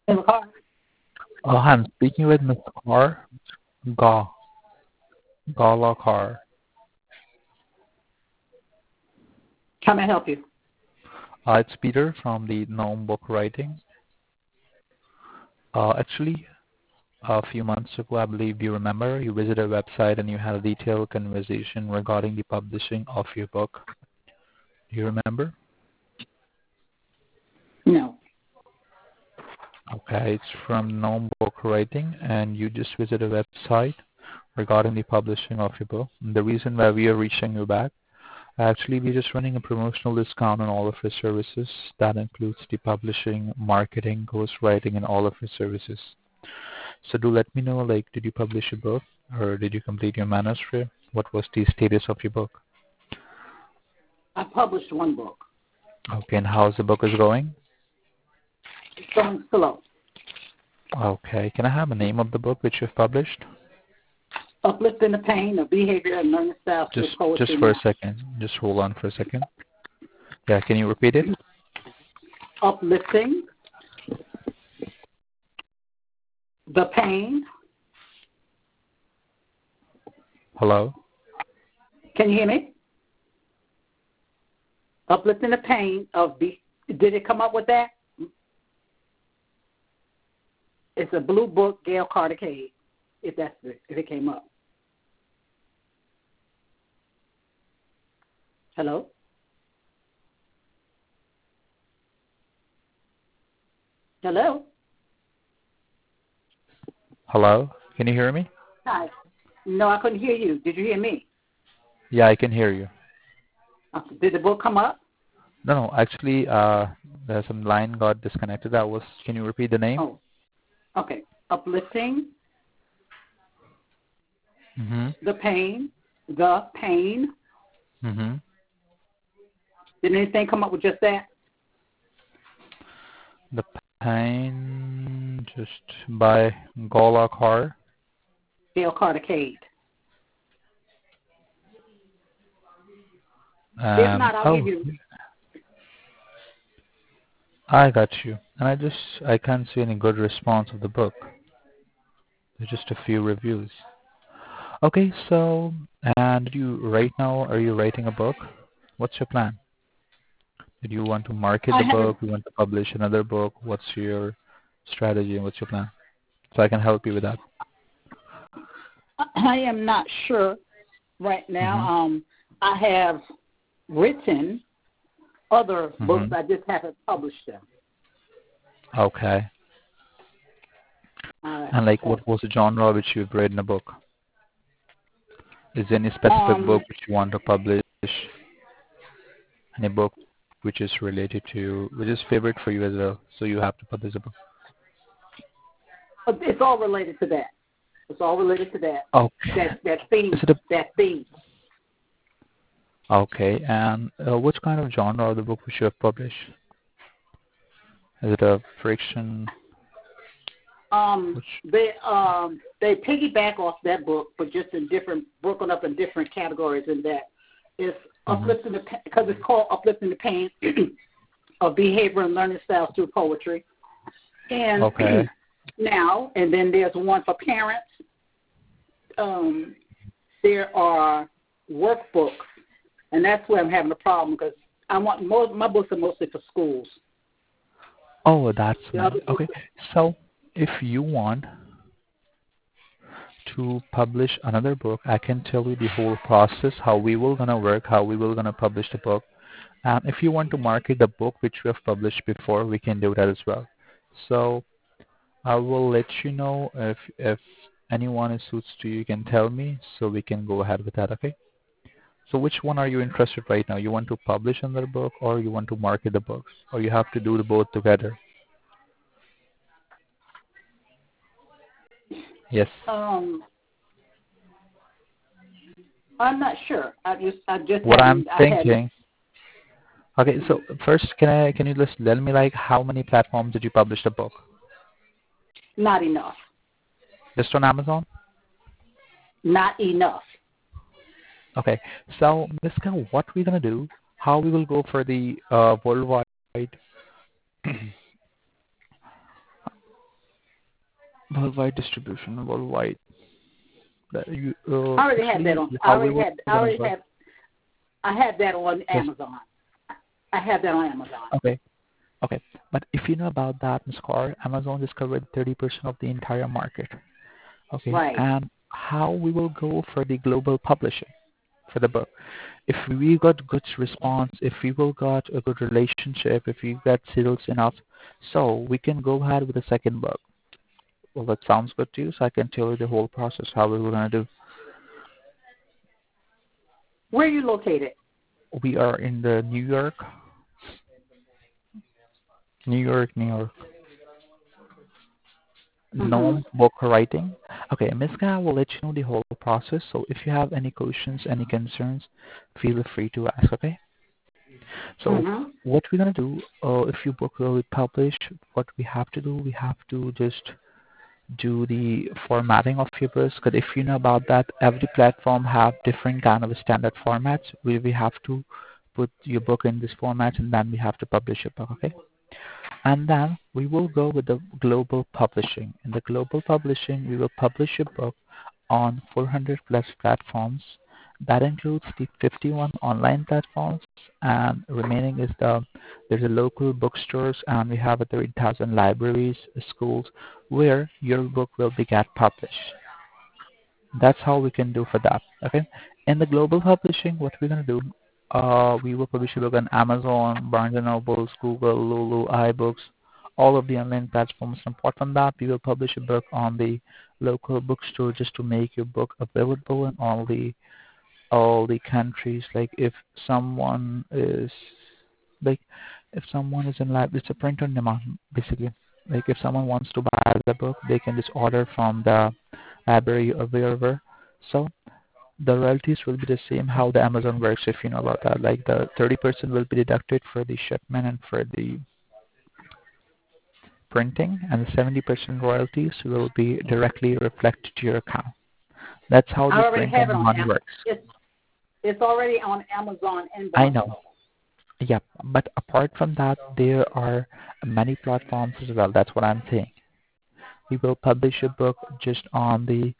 In the car. I'm speaking with Ms. Kaur. Ga, Gala Kaur. How may I help you? It's Peter from the Gnome Book Writing. Actually, a few months ago, I believe you remember, you visited our website and you had a detailed conversation regarding the publishing of your book. Do you remember? No. Okay, it's from Gnome Book Writing, and you just visited a website regarding the publishing of your book. And the reason why we are reaching you back, actually, we're just running a promotional discount on all of our services. That includes the publishing, marketing, ghostwriting, and all of our services. So do let me know, like, did you publish a book or did you complete your manuscript? What was the status of your book? I published one book. Okay, and how's the book is going? It's going slow. Okay, can I have the name of the book which you've published? Uplifting the pain of behavior and learning styles through Just poetry for a now. second. Just hold on for a second. Yeah, can you repeat it? Uplifting the pain. Hello? Can you hear me? Uplifting the pain of did it come up with that? It's a blue book, Gail Carter Cade, if it came up. Hello? Hello? Hello? Can you hear me? Hi. No, I couldn't hear you. Did you hear me? Yeah, I can hear you. Did the book come up? No, actually, there's some line got disconnected. Can you repeat the name? Oh, okay. Uplifting Mm-hmm. the pain. The pain. Mm-hmm. Did anything come up with just that? The Pain, just by Gola Kaur. Gail Carter Cade. If not, I'll give Oh, you. I got you. And I can't see any good response of the book. There's just a few reviews. Okay, so, and right now, are you writing a book? What's your plan? Did you want to market I the haven't. book? You want to publish another book? What's your strategy and what's your plan? So I can help you with that. I am not sure right now. Mm-hmm. I have written other books. Mm-hmm. I just haven't published them. Okay. I And like, have. what was the genre which you've read in a book? Is there any specific book which you want to publish? Any book which is related to, which is favorite for you as well? So you have to publish a book. It's all related to that. It's all related to that. Okay. That theme. Is it a That theme. okay? And which kind of genre of the book which you have published? Is it a friction? Which? They piggyback off that book, but just in different, broken up in different categories. In that, it's Mm-hmm. uplifting because it's called uplifting the pain of behavior and learning styles through poetry. And Okay. now, and then there's one for parents. There are workbooks, and that's where I'm having a problem because my books are mostly for schools. Oh, that's The nice. other books, Okay. So if you want to publish another book, I can tell you the whole process, how we will gonna work, how we will gonna publish the book. And if you want to market the book which we have published before, we can do that as well. So I will let you know if anyone is suits to you, you can tell me so we can go ahead with that, okay? So which one are you interested right now? You want to publish another book or you want to market the books? Or you have to do the both together? Yes. um, I'm not sure. I just What I'm hadn't. I hadn't. thinking. Okay, so first can you just tell me like how many platforms did you publish the book? Not enough. Just on Amazon? Not enough. Okay. So Miska, what we're gonna do, how we will go for the worldwide Worldwide distribution, worldwide. I already had that on. I had that on Amazon. I have that on Amazon. Okay. Okay. But if you know about that, Ms. Carr, Amazon just covered 30% of the entire market. Okay. Right. And how we will go for the global publishing for the book? If we got good response, if we will got a good relationship, if we got sales enough, so we can go ahead with the second book. Well, that sounds good to you, so I can tell you the whole process, how we were going to do. Where are you located? We are in the New York. No book writing. Okay, Ms. Guy will let you know the whole process. So if you have any questions, any concerns, feel free to ask, okay? So what we're going to do, if your book will be published, what we have to do, we have to just do the formatting of your books. Because if you know about that, every platform have different kind of standard formats where we have to put your book in this format and then we have to publish your book, okay? And then we will go with the global publishing. In the global publishing, we will publish a book on 400 plus platforms. That includes the 51 online platforms, and remaining is there's a local bookstores, and we have 30,000 libraries, schools, where your book will be get published. That's how we can do for that. Okay. In the global publishing, what we're gonna do, we will publish a book on Amazon, Barnes and Noble, Google, Lulu, iBooks, all of the online platforms. And apart from that, we will publish a book on the local bookstore just to make your book available in all the countries. Like if someone is in lab, it's a print on demand basically. Like if someone wants to buy the book, they can just order from the library or wherever. So the royalties will be the same how the Amazon works, if you know about that. Like the 30% will be deducted for the shipment and for the printing, and the 70% royalties will be directly reflected to your account. That's how the print on demand works. It's already on Amazon and I know. Yep. But apart from that, there are many platforms as well. That's what I'm saying. We will publish a book just on the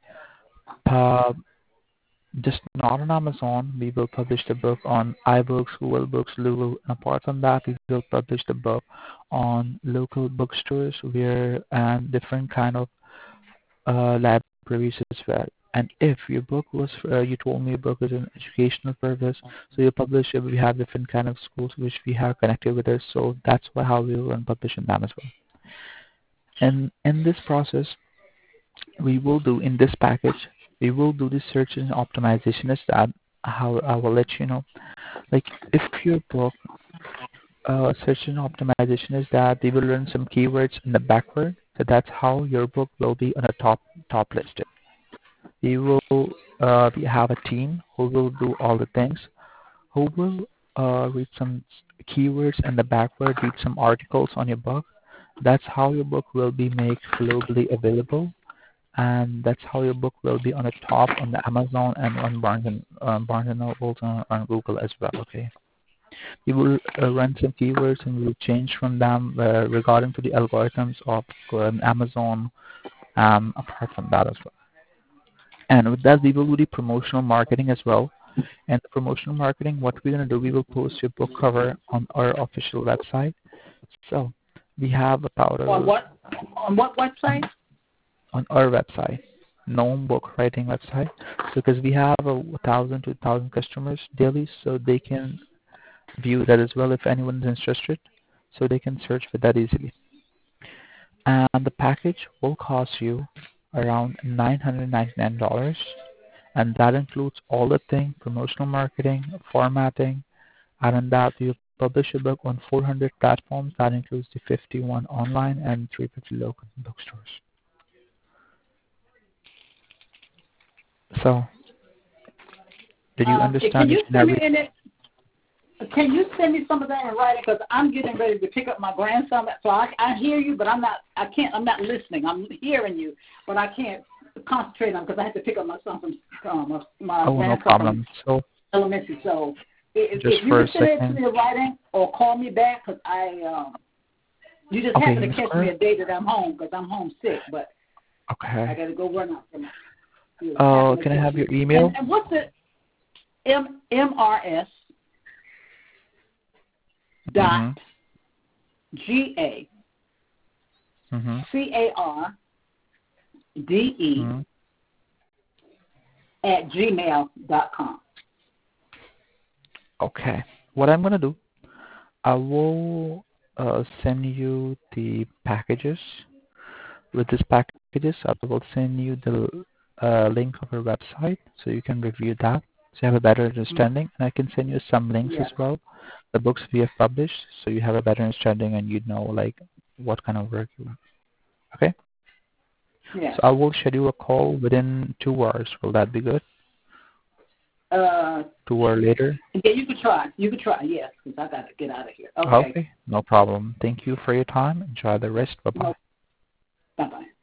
just not on Amazon. We will publish the book on iBooks, Google Books, Lulu. And apart from that, we will publish the book on local bookstores and different kind of libraries as well. And if your book was, you told me your book is an educational purpose, so you publish it. We have different kind of schools which we have connected with us, so that's how we will publish in them as well. And in this process, we will do in this package, we will do the search and optimization as that. How I will let you know. Like if your book search and optimization is that they will learn some keywords in the backward, so that's how your book will be on the top listed. We will we have a team who will do all the things, who will read some keywords in the backward, read some articles on your book. That's how your book will be made globally available, and that's how your book will be on the top on the Amazon and on Barnes and Noble on Google as well. Okay. We will run some keywords and we will change from them regarding to the algorithms of Amazon. Apart from that as well. And with that, we will do the promotional marketing as well. And the promotional marketing, what we're going to do, we will post your book cover on our official website. So we have about on what website? On our website, Gnome Book Writing website. So because we have 1,000 to 2,000 customers daily, so they can view that as well if anyone is interested. So they can search for that easily. And the package will cost you around $999, and that includes all the things: promotional marketing, formatting, and in that you publish a book on 400 platforms. That includes the 51 online and 350 local bookstores. So, did you understand? Can you send me some of that in writing? Because I'm getting ready to pick up my grandson. So I hear you, but I'm not listening. I'm hearing you, but I can't concentrate on because I have to pick up my son from my grandson no problem. From elementary. So if just you can send it to me in writing or call me back, because you just happen to catch me a day that I'm home because I'm homesick. But Okay. I got to go run out for my. Can I have your email? And what's the MRS dot GA CARDE at gmail.com. Okay. What I'm going to do, I will send you the packages. With these packages, I will send you the link of our website so you can review that so you have a better understanding. And I can send you some links as well, the books we have published, so you have a better understanding and you know like what kind of work you want. Okay? Yeah. So I will schedule a call within 2 hours. Will that be good? 2 or later? Yeah, you could try. Yes, because I got to get out of here. Okay. No problem. Thank you for your time. Enjoy the rest. Bye-bye. Bye-bye.